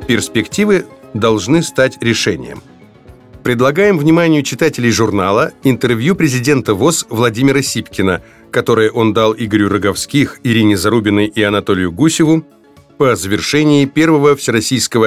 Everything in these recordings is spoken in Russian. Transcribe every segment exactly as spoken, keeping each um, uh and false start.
Перспективы должны стать решением. Предлагаем вниманию читателей журнала интервью президента ВОС Владимира Сипкина, которое он дал Игорю Роговских, Ирине Зарубиной и Анатолию Гусеву по завершении первого Всероссийского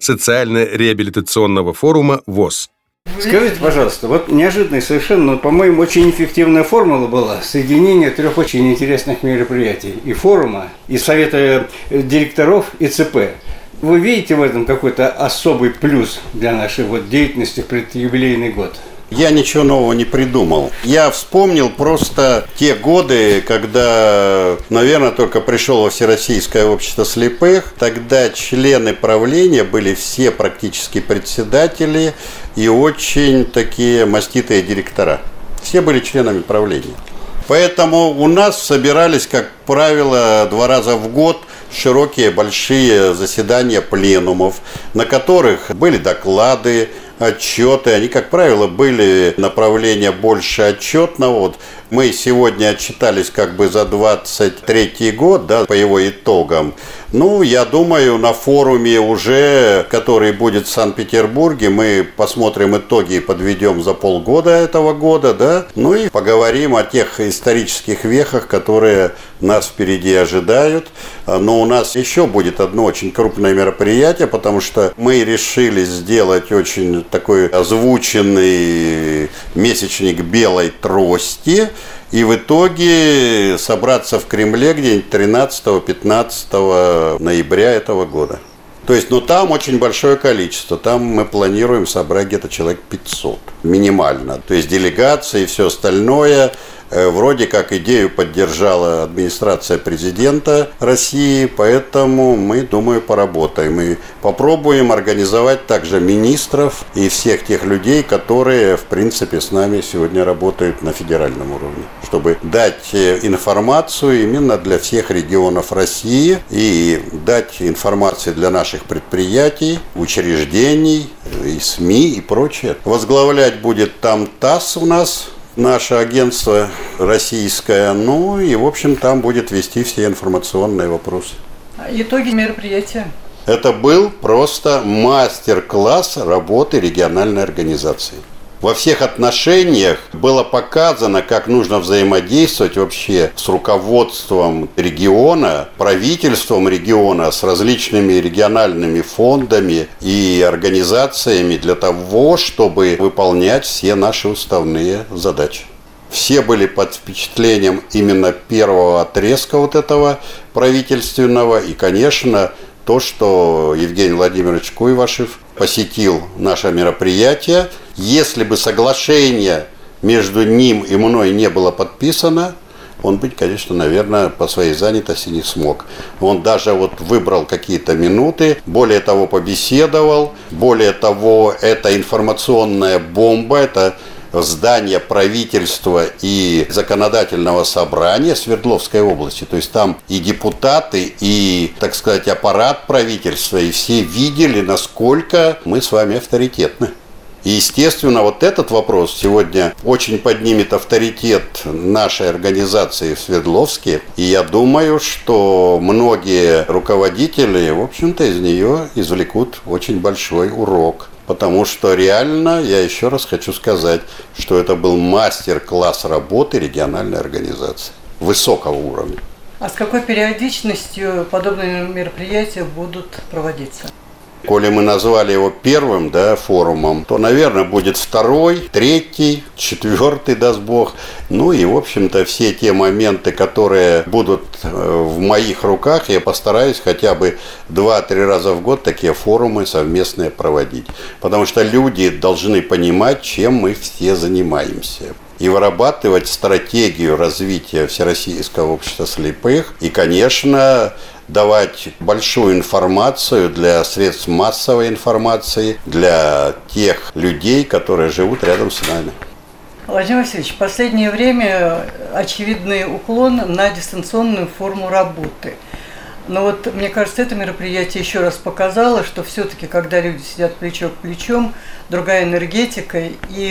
социально-реабилитационного форума ВОС. Скажите, пожалуйста, вот неожиданная совершенно, но, по-моему, очень эффективная формула была соединение трех очень интересных мероприятий. И форума, и совета директоров, и ЦП. Вы видите в этом какой-то особый плюс для нашей вот деятельности в предюбилейный год? Я ничего нового не придумал. Я вспомнил просто те годы, когда, наверное, только пришел во Всероссийское общество слепых. Тогда члены правления были все практически председатели и очень такие маститые директора. Все были членами правления. Поэтому у нас собирались, как правило, два раза в год широкие большие заседания пленумов, на которых были доклады, отчеты. Они, как правило, были направления больше отчетного. Вот мы сегодня отчитались как бы за двадцать третий год, да, по его итогам. Ну, я думаю, на форуме уже, который будет в Санкт-Петербурге, мы посмотрим итоги и подведем за полгода этого года, да, ну и поговорим о тех исторических вехах, которые нас впереди ожидают. Но у нас еще будет одно очень крупное мероприятие, потому что мы решили сделать очень такой озвученный месячник белой трости, и в итоге собраться в Кремле где-нибудь тринадцатого-пятнадцатого ноября этого года. То есть, ну там очень большое количество. Там мы планируем собрать где-то человек пятьсот минимально. То есть делегации и все остальное. Вроде как идею поддержала администрация президента России, поэтому мы, думаю, поработаем и попробуем организовать также министров и всех тех людей, которые, в принципе, с нами сегодня работают на федеральном уровне, чтобы дать информацию именно для всех регионов России и дать информацию для наших предприятий, учреждений, и СМИ и прочее. Возглавлять будет там ТАСС у нас, наше агентство российское, ну и, в общем, там будет вести все информационные вопросы. Итоги мероприятия? Это был просто мастер-класс работы региональной организации. Во всех отношениях было показано, как нужно взаимодействовать вообще с руководством региона, правительством региона, с различными региональными фондами и организациями для того, чтобы выполнять все наши уставные задачи. Все были под впечатлением именно первого отрезка вот этого правительственного. И, конечно, то, что Евгений Владимирович Куйвашев посетил наше мероприятие. Если бы соглашение между ним и мной не было подписано, он бы, конечно, наверное, по своей занятости не смог. Он даже вот выбрал какие-то минуты, более того, побеседовал, более того, это информационная бомба, это здание правительства и законодательного собрания Свердловской области. То есть там и депутаты, и, так сказать, аппарат правительства, и все видели, насколько мы с вами авторитетны. И, естественно, вот этот вопрос сегодня очень поднимет авторитет нашей организации в Свердловске. И я думаю, что многие руководители, в общем-то, из нее извлекут очень большой урок. Потому что реально, я еще раз хочу сказать, что это был мастер-класс работы региональной организации высокого уровня. А с какой периодичностью подобные мероприятия будут проводиться? Коли мы назвали его первым, да, форумом, то, наверное, будет второй, третий, четвертый, даст Бог. Ну и, в общем-то, все те моменты, которые будут в моих руках, я постараюсь хотя бы два-три раза в год такие форумы совместные проводить. Потому что люди должны понимать, чем мы все занимаемся. И вырабатывать стратегию развития Всероссийского общества слепых. И, конечно, давать большую информацию для средств массовой информации, для тех людей, которые живут рядом с нами. Владимир Васильевич, в последнее время очевидный уклон на дистанционную форму работы. Но вот, мне кажется, это мероприятие еще раз показало, что все-таки, когда люди сидят плечо к плечу, другая энергетика, и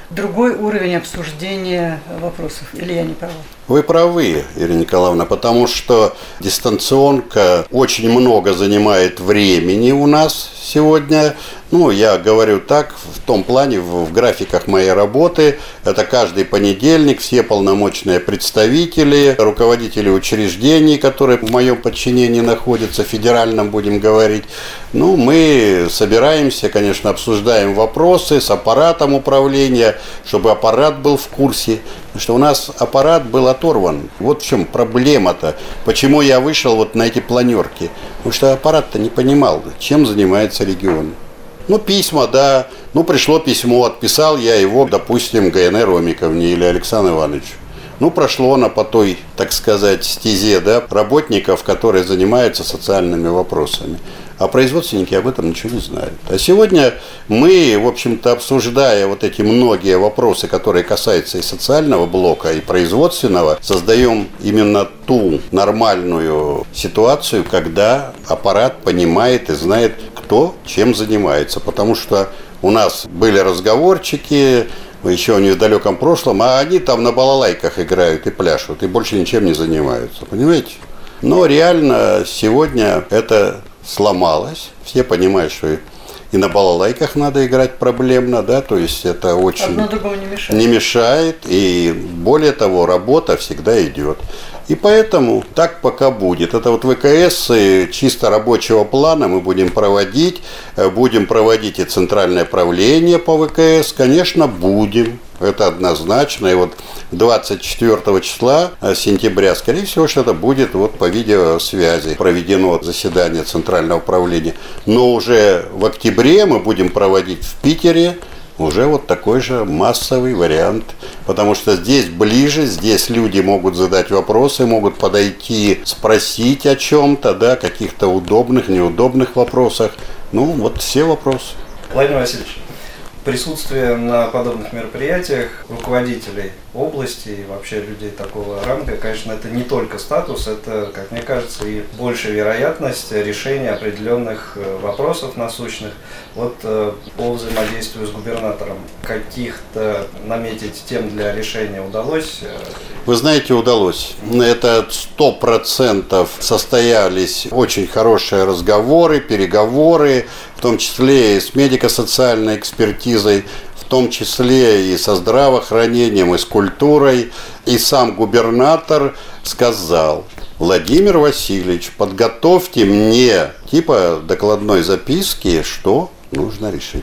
другой уровень обсуждения вопросов. Или я не права? Вы правы, Ирина Николаевна, потому что дистанционка очень много занимает времени у нас сегодня. Ну, я говорю так, в том плане, в, в графиках моей работы, это каждый понедельник, все полномочные представители, руководители учреждений, которые в моем подчинении находятся, федеральном будем говорить, ну, мы собираемся, конечно, обсуждаем вопросы с аппаратом управления, чтобы аппарат был в курсе, потому что у нас аппарат был оторван. Вот в чем проблема-то. Почему я вышел вот на эти планерки? Потому что аппарат-то не понимал, чем занимается регион. Ну, письма, да. Ну, пришло письмо, отписал я его, допустим, ГНР Ромиковне или Александру Ивановичу. Ну, прошло оно по той, так сказать, стезе, да, работников, которые занимаются социальными вопросами. А производственники об этом ничего не знают. А сегодня мы, в общем-то, обсуждая вот эти многие вопросы, которые касаются и социального блока, и производственного, создаем именно ту нормальную ситуацию, когда аппарат понимает и знает, кто чем занимается. Потому что у нас были разговорчики, еще в недалеком прошлом, а они там на балалайках играют и пляшут, и больше ничем не занимаются, понимаете? Но реально сегодня это сломалось, все понимают, что и на балалайках надо играть проблемно, да, то есть это очень... Одно другому не мешает. Не мешает, и более того, работа всегда идет. И поэтому так пока будет. Это вот ВКС чисто рабочего плана мы будем проводить. Будем проводить и центральное правление по ВКС. Конечно, будем. Это однозначно. И вот двадцать четвёртого числа сентября, скорее всего, что-то будет вот по видеосвязи проведено заседание центрального правления. Но уже в октябре мы будем проводить в Питере уже вот такой же массовый вариант. Потому что здесь ближе, здесь люди могут задать вопросы, могут подойти, спросить о чем-то, да, каких-то удобных, неудобных вопросах. Ну, вот все вопросы. Владимир Васильевич, присутствие на подобных мероприятиях руководителей области и вообще людей такого ранга, конечно, это не только статус, это, как мне кажется, и большая вероятность решения определенных вопросов насущных. Вот э, по взаимодействию с губернатором каких-то наметить тем для решения удалось? Вы знаете, удалось. Это сто процентов состоялись очень хорошие разговоры, переговоры, в том числе и с медико-социальной экспертизой, в том числе и со здравоохранением, и с культурой. И сам губернатор сказал: Владимир Васильевич, подготовьте мне типа докладной записки, что нужно решить.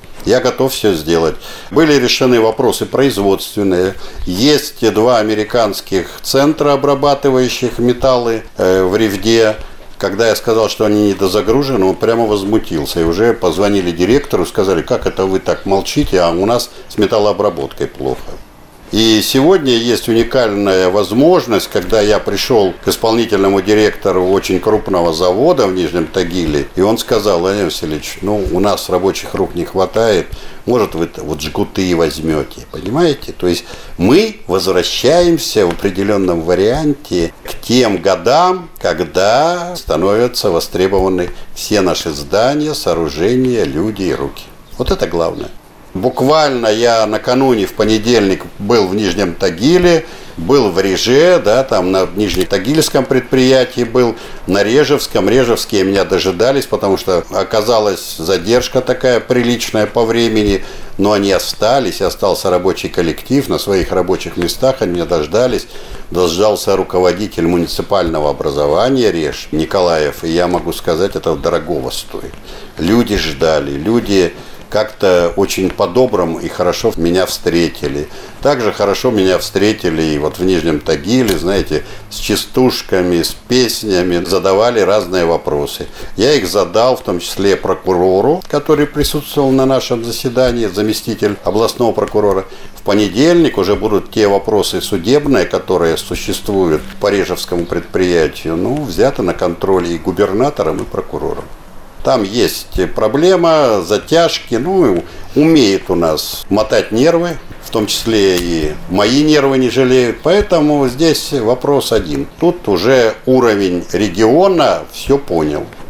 Я готов все сделать. Были решены вопросы производственные. Есть два американских центра, обрабатывающих металлы э, в Ревде. Когда я сказал, что они недозагружены, он прямо возмутился. И уже позвонили директору, сказали: как это вы так молчите, а у нас с металлообработкой плохо. И сегодня есть уникальная возможность, когда я пришел к исполнительному директору очень крупного завода в Нижнем Тагиле, и он сказал: Владимир Васильевич, ну, у нас рабочих рук не хватает, может, вы вот жгуты возьмете, понимаете? То есть мы возвращаемся в определенном варианте к тем годам, когда становятся востребованы все наши здания, сооружения, люди и руки. Вот это главное. Буквально я накануне в понедельник был в Нижнем Тагиле, был в Реже, да, там на Нижнетагильском предприятии был, на Режевском. Режевские меня дожидались, потому что оказалась задержка такая приличная по времени, но они остались, остался рабочий коллектив на своих рабочих местах, они меня дождались. Дождался руководитель муниципального образования Реж Николаев, и я могу сказать, это дорогого стоит. Люди ждали, люди как-то очень по-доброму и хорошо меня встретили. Также хорошо меня встретили и вот в Нижнем Тагиле, знаете, с частушками, с песнями, задавали разные вопросы. Я их задал, в том числе прокурору, который присутствовал на нашем заседании, заместитель областного прокурора. В понедельник уже будут те вопросы судебные, которые существуют по Режевскому предприятию, ну, взяты на контроль и губернатором, и прокурором. Там есть проблема, затяжки, ну, умеет у нас мотать нервы, в том числе и мои нервы не жалеют. Поэтому здесь вопрос один. Тут уже уровень региона все понял.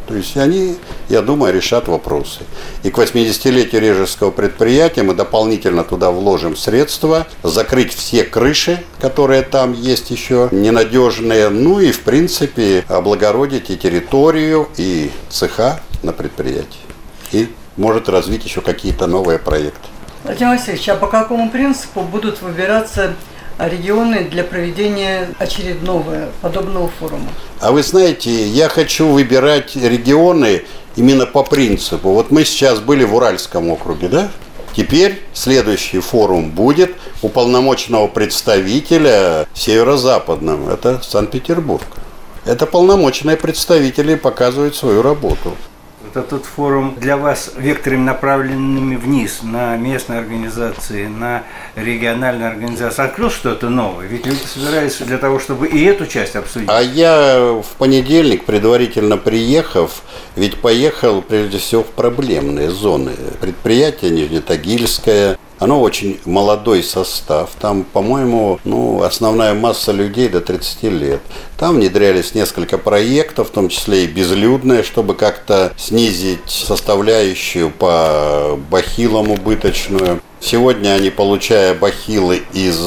То есть они, я думаю, решат вопросы. И к восьмидесятилетию Режевского предприятия мы дополнительно туда вложим средства, закрыть все крыши, которые там есть еще ненадежные, ну и, в принципе, облагородить и территорию, и цеха на предприятии. И может развить еще какие-то новые проекты. Владимир Васильевич, а по какому принципу будут выбираться регионы для проведения очередного подобного форума? А вы знаете, я хочу выбирать регионы именно по принципу. Вот мы сейчас были в Уральском округе, да? Теперь следующий форум будет уполномоченного представителя в северо-западном. Это Санкт-Петербург. Это полномоченные представители показывают свою работу. Вот этот форум для вас векторами, направленными вниз, на местные организации, на региональные организации, открыл что-то новое? Ведь люди собирались для того, чтобы и эту часть обсудить. А я в понедельник, предварительно приехав, ведь поехал прежде всего в проблемные зоны. Предприятие Нижнетагильское, оно очень молодой состав. Там, по-моему, ну, основная масса людей до тридцати лет. Там внедрялись несколько проектов, в том числе и безлюдные, чтобы как-то снизить составляющую по бахилам убыточную. Сегодня они, получая бахилы из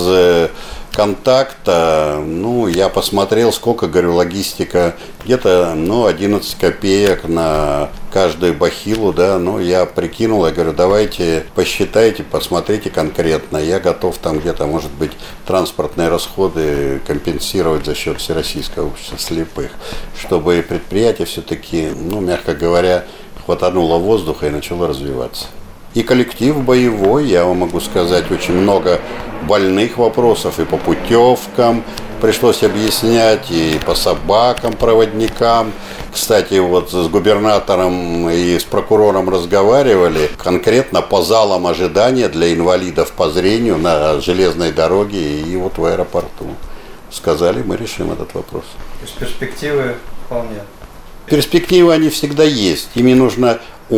Контакта, ну, я посмотрел, сколько, говорю, логистика, где-то, ну, одиннадцать копеек на каждую бахилу, да, ну, я прикинул, я говорю, давайте посчитайте, посмотрите конкретно, я готов там где-то, может быть, транспортные расходы компенсировать за счет Всероссийского общества слепых, чтобы предприятие все-таки, ну, мягко говоря, хватануло воздуха и начало развиваться. И коллектив боевой, я вам могу сказать, очень много больных вопросов и по путевкам пришлось объяснять, и по собакам, проводникам. Кстати, вот с губернатором и с прокурором разговаривали конкретно по залам ожидания для инвалидов по зрению на железной дороге и вот в аэропорту. Сказали, мы решим этот вопрос. То есть перспективы вполне. Перспективы они всегда есть. Ими нужно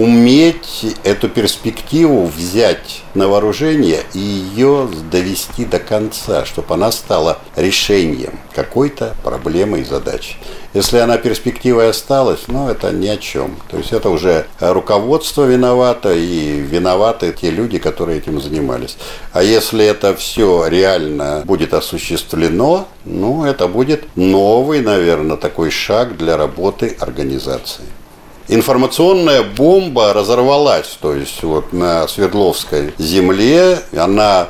уметь эту перспективу взять на вооружение и ее довести до конца, чтобы она стала решением какой-то проблемы и задачи. Если она перспективой осталась, ну, это ни о чем. То есть это уже руководство виновато и виноваты те люди, которые этим занимались. А если это все реально будет осуществлено, ну, это будет новый, наверное, такой шаг для работы организации. Информационная бомба разорвалась, то есть вот на Свердловской земле, она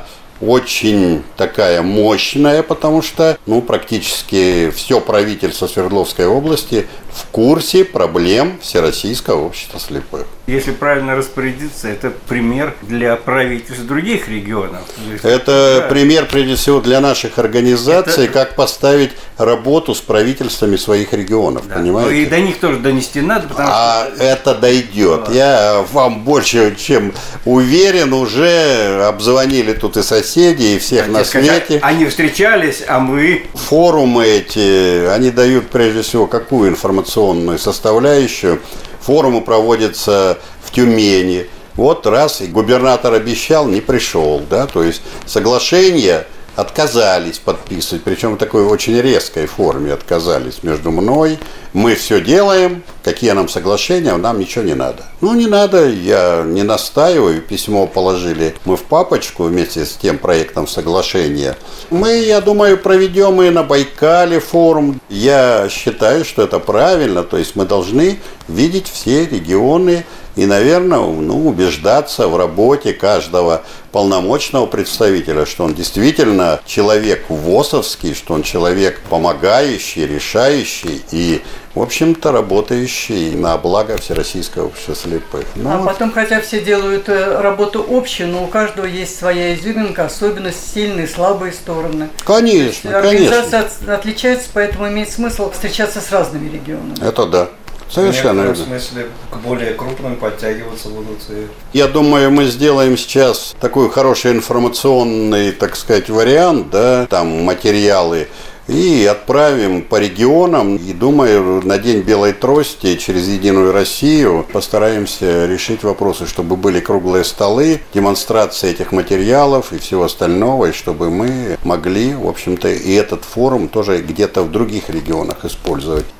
очень такая мощная, потому что ну, практически все правительство Свердловской области в курсе проблем Всероссийского общества слепых. Если правильно распорядиться, это пример для правительств других регионов. Это да. пример, прежде всего, для наших организаций, это... как поставить работу с правительствами своих регионов, да. понимаете? Ну, и до них тоже донести надо, потому а что... это дойдет. Да. Я вам больше чем уверен, уже обзвонили тут и соседи, и всех да, на свете. Они встречались, а мы... Форумы эти, они дают, прежде всего, какую информационную составляющую? Форумы проводятся в Тюмени. Вот раз и губернатор обещал, не пришел, да, то есть соглашения отказались подписывать, причем в такой очень резкой форме отказались между мной. Мы все делаем, какие нам соглашения, нам ничего не надо. Ну, не надо, я не настаиваю, письмо положили мы в папочку вместе с тем проектом соглашения. Мы, я думаю, проведем и на Байкале форум. Я считаю, что это правильно, то есть мы должны видеть все регионы и, наверное, ну, убеждаться в работе каждого полномочного представителя, что он действительно человек ВОСовский, что он человек помогающий, решающий и, в общем-то, работающий на благо Всероссийского общества слепых. Ну, а потом, хотя все делают работу общую, но у каждого есть своя изюминка, особенность, сильные, слабые стороны. Конечно, Организация конечно. отличается, поэтому имеет смысл встречаться с разными регионами. Это да. Совершенно в некотором смысле к более крупным подтягиваться будут. И... Я думаю, мы сделаем сейчас такой хороший информационный, так сказать, вариант, да, там материалы, и отправим по регионам. И думаю, на День Белой Трости через Единую Россию постараемся решить вопросы, чтобы были круглые столы, демонстрация этих материалов и всего остального, и чтобы мы могли, в общем-то, и этот форум тоже где-то в других регионах использовать.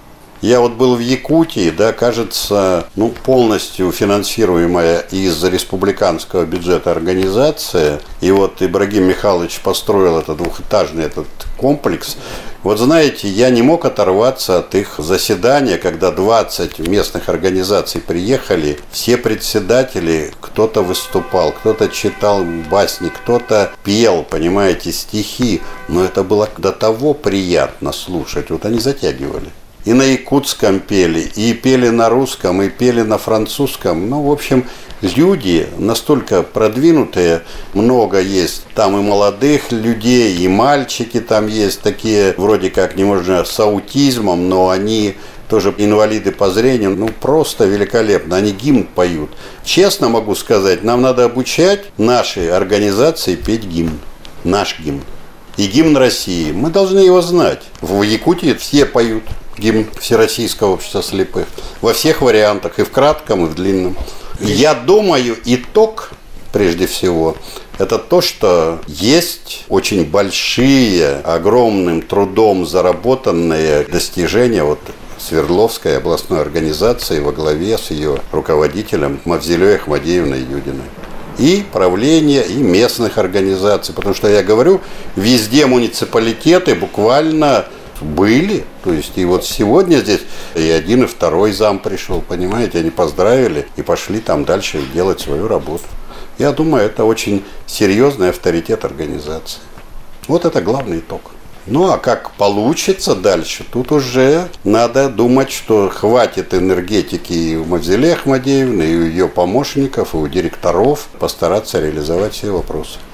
Я вот был в Якутии, да, кажется, ну, полностью финансируемая из республиканского бюджета организация. И вот Ибрагим Михайлович построил этот двухэтажный этот комплекс. Вот знаете, я не мог оторваться от их заседания, когда двадцать местных организаций приехали, все председатели, кто-то выступал, кто-то читал басни, кто-то пел, понимаете, стихи, но это было до того приятно слушать, вот они затягивали. И на якутском пели, и пели на русском, и пели на французском. Ну, в общем, люди настолько продвинутые, много есть. Там и молодых людей, и мальчики там есть, такие вроде как немного с аутизмом, но они тоже инвалиды по зрению. Ну, просто великолепно. Они гимн поют. Честно могу сказать, нам надо обучать наши организации петь гимн. Наш гимн. И гимн России. Мы должны его знать. В Якутии все поют гимн Всероссийского общества слепых. Во всех вариантах, и в кратком, и в длинном. Я думаю, итог, прежде всего, это то, что есть очень большие, огромным трудом заработанные достижения вот Свердловской областной организации во главе с ее руководителем Мавзелей Ахмадеевной Юдиной. И правление, и местных организаций. Потому что я говорю, везде муниципалитеты буквально были. То есть и вот сегодня здесь и один, и второй зам пришел, понимаете, они поздравили и пошли там дальше делать свою работу. Я думаю, это очень серьезный авторитет организации. Вот это главный итог. Ну а как получится дальше, тут уже надо думать, что хватит энергетики и у Мавзелей Ахмадеевны, и у ее помощников, и у директоров постараться реализовать все вопросы.